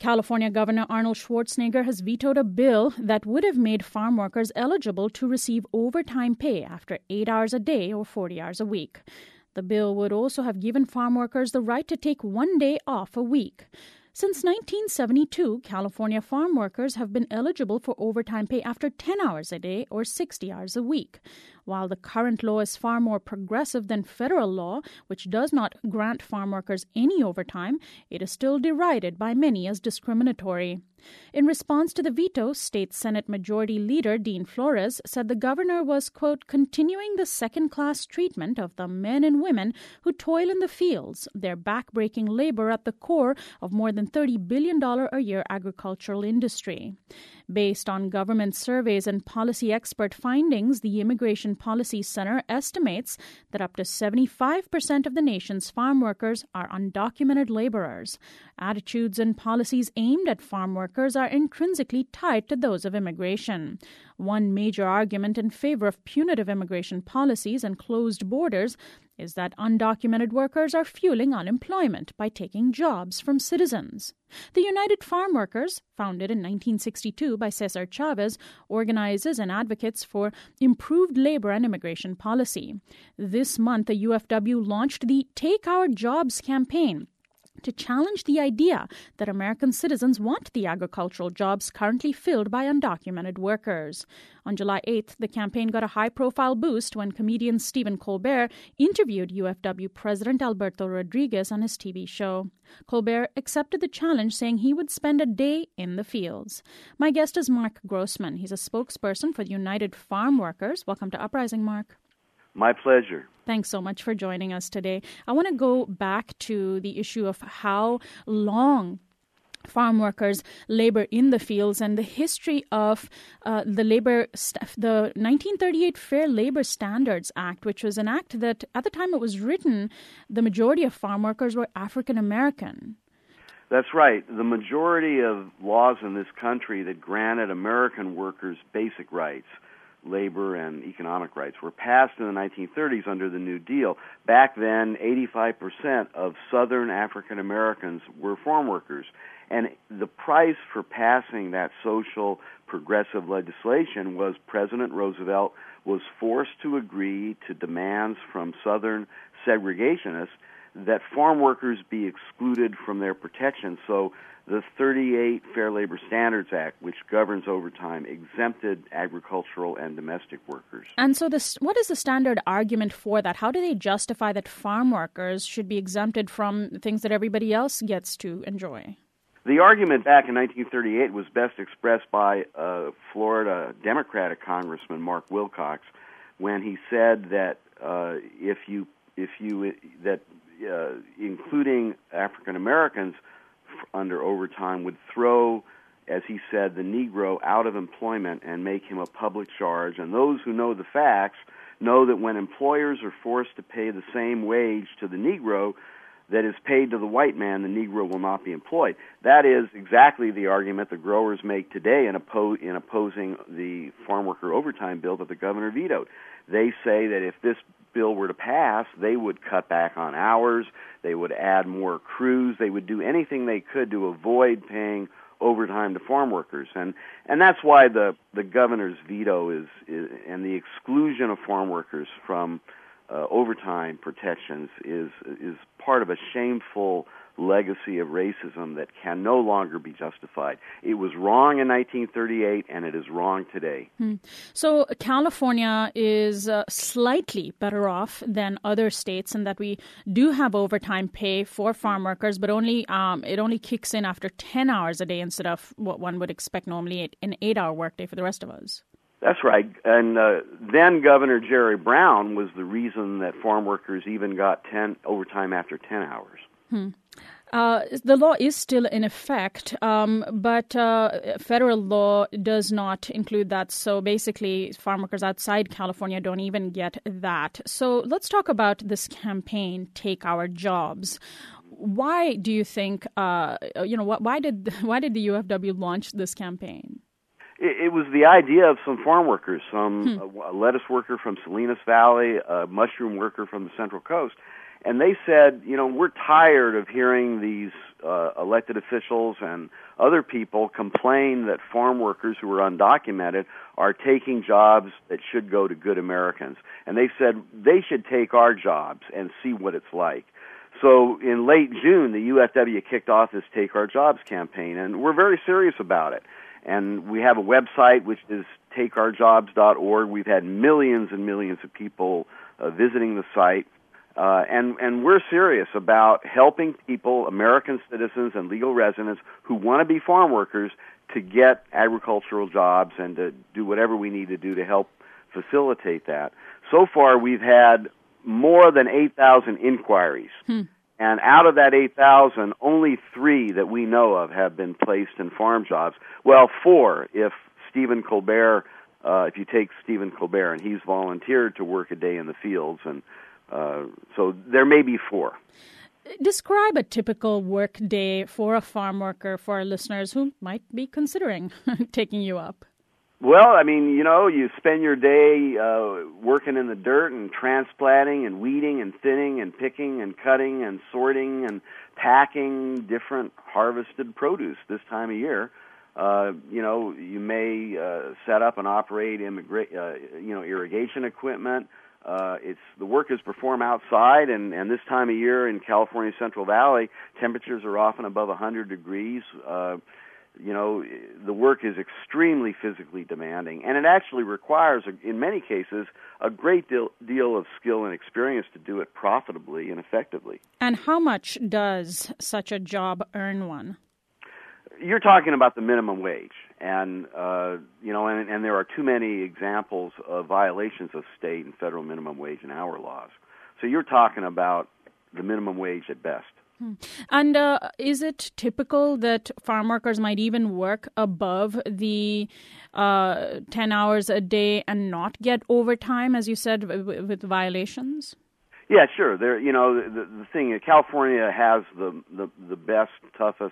California Governor Arnold Schwarzenegger has vetoed a bill that would have made farm workers eligible to receive overtime pay after 8 hours a day or 40 hours a week. The bill would also have given farm workers the right to take 1 day off a week. Since 1972, California farm workers have been eligible for overtime pay after 10 hours a day or 60 hours a week. While the current law is far more progressive than federal law, which does not grant farm workers any overtime, it is still derided by many as discriminatory. In response to the veto, State Senate Majority Leader Dean Flores said the governor was, quote, continuing the second-class treatment of the men and women who toil in the fields, their back-breaking labor at the core of more than $30 billion a year agricultural industry. Based on government surveys and policy expert findings, the Immigration Policy Center estimates that up to 75% of the nation's farm workers are undocumented laborers. Attitudes and policies aimed at farm workers are intrinsically tied to those of immigration. One major argument in favor of punitive immigration policies and closed borders is that undocumented workers are fueling unemployment by taking jobs from citizens. The United Farm Workers, founded in 1962 by Cesar Chavez, organizes and advocates for improved labor and immigration policy. This month, the UFW launched the Take Our Jobs campaign to challenge the idea that American citizens want the agricultural jobs currently filled by undocumented workers. On July 8th, the campaign got a high-profile boost when comedian Stephen Colbert interviewed UFW President Alberto Rodriguez on his TV show. Colbert accepted the challenge, saying he would spend a day in the fields. My guest is Mark Grossman. He's a spokesperson for the United Farm Workers. Welcome to Uprising, Mark. My pleasure. Thanks so much for joining us today. I want to go back to the issue of how long farm workers labor in the fields and the history of the 1938 Fair Labor Standards Act, which was an act that at the time it was written, the majority of farm workers were African American. That's right. The majority of laws in this country that granted American workers basic rights, labor and economic rights, were passed in the 1930s under the New Deal. Back then, 85% of Southern African Americans were farm workers. And the price for passing that social progressive legislation was President Roosevelt was forced to agree to demands from Southern segregationists that farm workers be excluded from their protection. So the 38 Fair Labor Standards Act, which governs overtime, exempted agricultural and domestic workers. And so what is the standard argument for that? How do they justify that farm workers should be exempted from things that everybody else gets to enjoy? The argument back in 1938 was best expressed by Florida Democratic Congressman Mark Wilcox when he said that including African Americans under overtime would throw, as he said, the Negro out of employment and make him a public charge. And those who know the facts know that when employers are forced to pay the same wage to the Negro that is paid to the white man, the Negro will not be employed. That is exactly the argument the growers make today in opposing the farm worker overtime bill that the governor vetoed. They say that if this bill were to pass, they would cut back on hours, they would add more crews, they would do anything they could to avoid paying overtime to farm workers. And that's why the governor's veto is and the exclusion of farm workers from overtime protections is part of a shameful legacy of racism that can no longer be justified. It was wrong in 1938, and it is wrong today. So California is slightly better off than other states in that we do have overtime pay for farm workers, but it only kicks in after 10 hours a day instead of what one would expect normally an 8-hour workday for the rest of us. That's right. And then Governor Jerry Brown was the reason that farm workers even got overtime after 10 hours. The law is still in effect, but federal law does not include that. So basically, farm workers outside California don't even get that. So let's talk about this campaign, Take Our Jobs. Why do you think, why did the UFW launch this campaign? It was the idea of some farm workers, a lettuce worker from Salinas Valley, a mushroom worker from the Central Coast. And they said, we're tired of hearing these elected officials and other people complain that farm workers who are undocumented are taking jobs that should go to good Americans. And they said they should take our jobs and see what it's like. So in late June, the UFW kicked off this Take Our Jobs campaign, and we're very serious about it. And we have a website, which is takeourjobs.org. We've had millions and millions of people visiting the site. And we're serious about helping people, American citizens and legal residents who want to be farm workers, to get agricultural jobs and to do whatever we need to do to help facilitate that. So far, we've had more than 8,000 inquiries. And out of that 8,000, only 3 that we know of have been placed in farm jobs. Well, 4 if Stephen Colbert, if you take Stephen Colbert, and he's volunteered to work a day in the fields, and so there may be 4. Describe a typical work day for a farm worker for our listeners who might be considering taking you up. Well, I mean, you spend your day working in the dirt and transplanting and weeding and thinning and picking and cutting and sorting and packing different harvested produce this time of year. You may set up and operate irrigation equipment. The work is performed outside, and this time of year in California Central Valley, temperatures are often above 100 degrees. The work is extremely physically demanding, and it actually requires, in many cases, a great deal of skill and experience to do it profitably and effectively. And how much does such a job earn one? You're talking about the minimum wage, and there are too many examples of violations of state and federal minimum wage and hour laws. So you're talking about the minimum wage at best. And is it typical that farm workers might even work above the 10 hours a day and not get overtime, as you said, with violations? Yeah, sure. The thing, California has the best, toughest,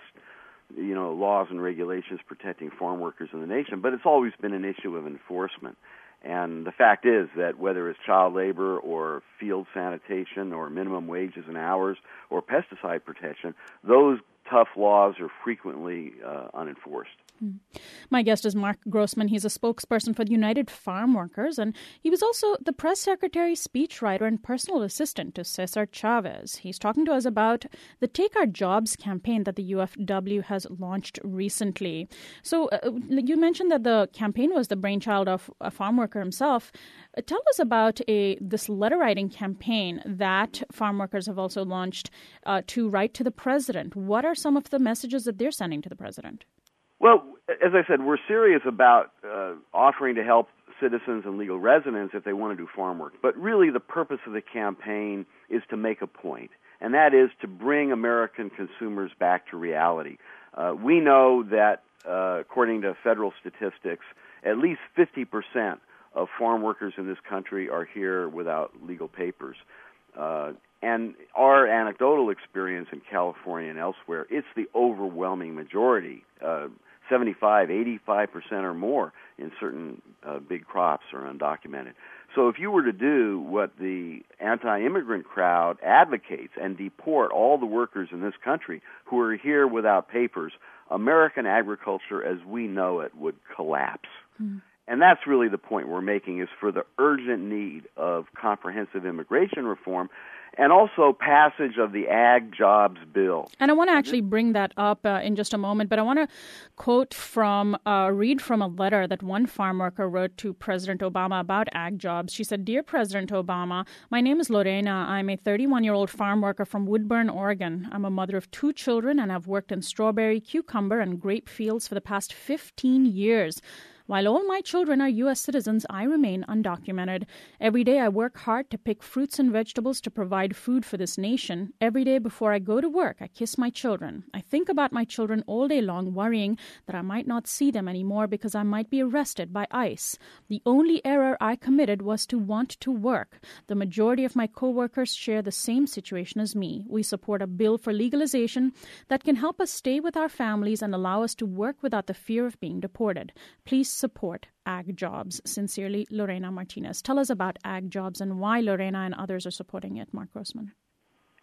laws and regulations protecting farm workers in the nation, but it's always been an issue of enforcement. And the fact is that whether it's child labor or field sanitation or minimum wages and hours or pesticide protection, those tough laws are frequently unenforced. My guest is Mark Grossman. He's a spokesperson for the United Farm Workers, and he was also the press secretary, speechwriter, and personal assistant to Cesar Chavez. He's talking to us about the Take Our Jobs campaign that the UFW has launched recently. So you mentioned that the campaign was the brainchild of a farm worker himself. Tell us about this letter-writing campaign that farm workers have also launched to write to the president. What are some of the messages that they're sending to the president? Well, as I said, we're serious about offering to help citizens and legal residents if they want to do farm work. But really the purpose of the campaign is to make a point, and that is to bring American consumers back to reality. We know that, according to federal statistics, at least 50% of farm workers in this country are here without legal papers. And our anecdotal experience in California and elsewhere, it's the overwhelming majority, 75, 85% or more in certain big crops are undocumented. So if you were to do what the anti-immigrant crowd advocates and deport all the workers in this country who are here without papers, American agriculture as we know it would collapse. And that's really the point we're making, is for the urgent need of comprehensive immigration reform and also passage of the Ag Jobs Bill. And I want to actually bring that up in just a moment, but I want to read from a letter that one farm worker wrote to President Obama about ag jobs. She said, "Dear President Obama, my name is Lorena. I'm a 31-year-old farm worker from Woodburn, Oregon. I'm a mother of 2 children and have worked in strawberry, cucumber, and grape fields for the past 15 years. While all my children are U.S. citizens, I remain undocumented. Every day I work hard to pick fruits and vegetables to provide food for this nation. Every day before I go to work, I kiss my children. I think about my children all day long, worrying that I might not see them anymore because I might be arrested by ICE. The only error I committed was to want to work. The majority of my co-workers share the same situation as me. We support a bill for legalization that can help us stay with our families and allow us to work without the fear of being deported. Please support Ag Jobs. Sincerely, Lorena Martinez." Tell us about Ag Jobs and why Lorena and others are supporting it, Mark Grossman.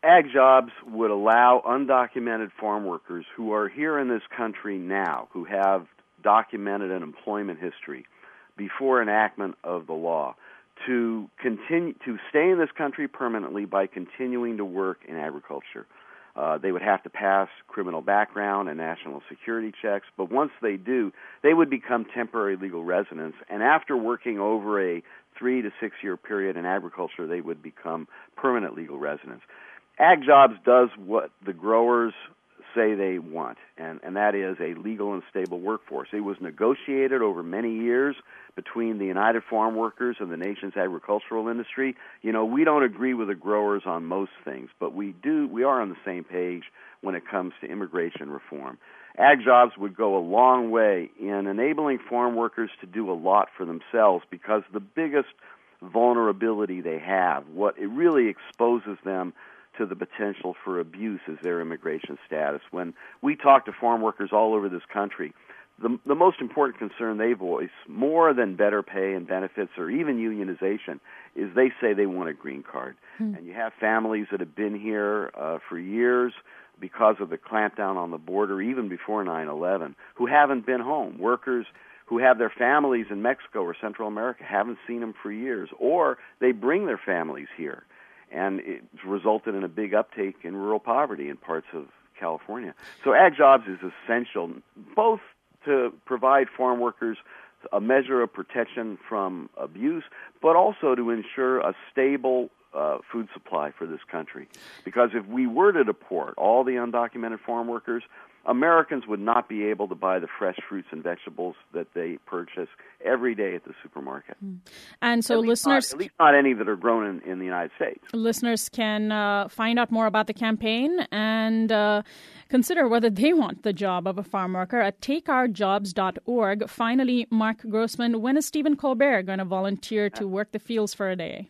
Ag jobs would allow undocumented farm workers who are here in this country now, who have documented an employment history before enactment of the law, to continue to stay in this country permanently by continuing to work in agriculture. They would have to pass criminal background and national security checks, but once they do, they would become temporary legal residents, and after working over a 3 to 6 year period in agriculture, they would become permanent legal residents. Ag jobs does what the growers say they want, and that is a legal and stable workforce. It was negotiated over many years between the United Farm Workers and the nation's agricultural industry. You know, we don't agree with the growers on most things, but we are on the same page when it comes to immigration reform. Ag jobs would go a long way in enabling farm workers to do a lot for themselves, because the biggest vulnerability they have, what it really exposes them to the potential for abuse, is their immigration status. When we talk to farm workers all over this country, the most important concern they voice, more than better pay and benefits or even unionization, is they say they want a green card. And you have families that have been here for years because of the clampdown on the border, even before 9/11, who haven't been home. Workers who have their families in Mexico or Central America haven't seen them for years, or they bring their families here. And it's resulted in a big uptake in rural poverty in parts of California. So ag jobs is essential, both to provide farm workers a measure of protection from abuse, but also to ensure a stable food supply for this country. Because if we were to deport all the undocumented farm workers, Americans would not be able to buy the fresh fruits and vegetables that they purchase every day at the supermarket. And so at least not any that are grown in the United States. Listeners can find out more about the campaign and consider whether they want the job of a farm worker at takeourjobs.org. Finally, Mark Grossman, when is Stephen Colbert going to volunteer to work the fields for a day?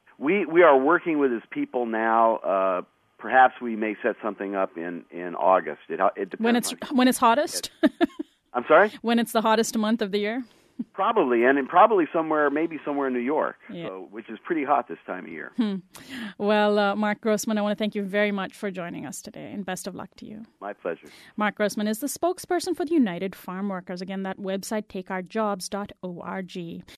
We are working with his people now. Perhaps we may set something up in August. It depends when it's hottest. I'm sorry? When it's the hottest month of the year. Probably, and probably somewhere in New York, which is pretty hot this time of year. Well, Mark Grossman, I want to thank you very much for joining us today, and best of luck to you. My pleasure. Mark Grossman is the spokesperson for the United Farm Workers. Again, that website, takeourjobs.org.